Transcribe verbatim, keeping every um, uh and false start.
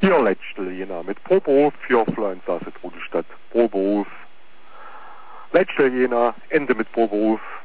Hier Letztel, Jena, mit pro Beruf für Fluenza Rudolstadt. Pro Beruf. Letztel, Jena, Ende mit pro Beruf.